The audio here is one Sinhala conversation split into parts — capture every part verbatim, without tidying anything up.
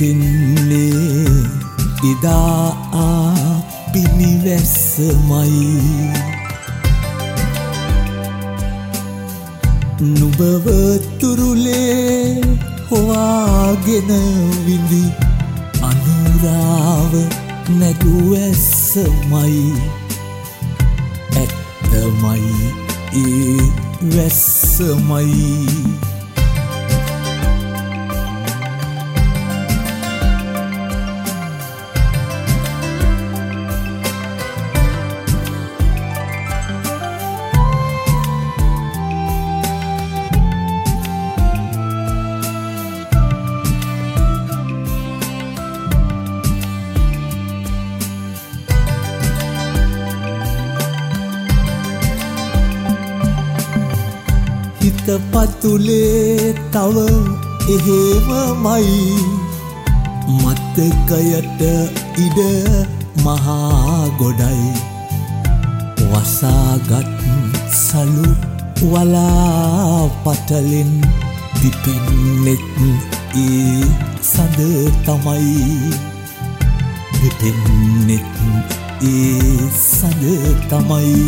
වැටෙන්නේ ඉදා ආ පිනිවැස්සමයි නුඹව තුරුලේ හොවාගෙන විඳි අනුරාව නැගුවැස්සමයි ඇත්තමයි ඒ වැස්සමයි හිත පතුලේ තව එහෙමමයි මතකයට ඉඩ මහා ගොඩයි වසාගත් සලු වලා පටලෙන් පිපෙන්නෙත් ඒ සඳ තමයි පිපෙන්නෙත් ඒ සඳ තමයි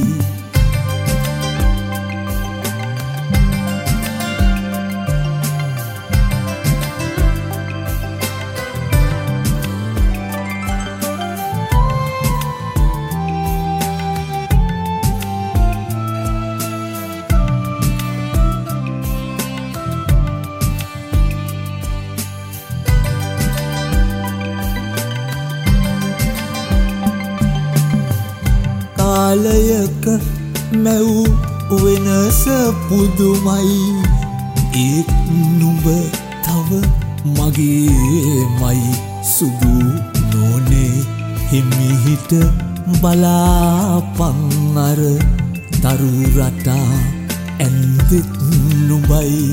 කාලයක මැව් වෙනස පුදුමයි ඒත් නුඹ තව මගේමයි සුදු නොනේ හිමිහිට බලාපන් අර තරු රටා ඇන්දෙත් නුඹයි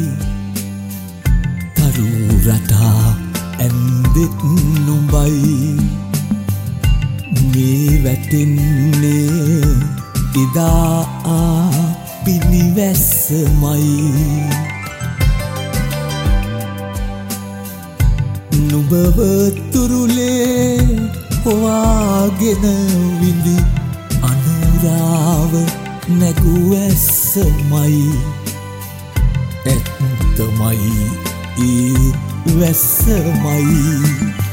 තරු රටා ඇන්දෙත් නුඹයි මේ වැටෙන්නේ ඉදා ආ පිනිවැස්සමයි නුඹව තුරුලේ හොවාගෙන විඳි අනුරාව නැගුවැස්සමයි ඇත්තමයි ඒ වැස්සමයි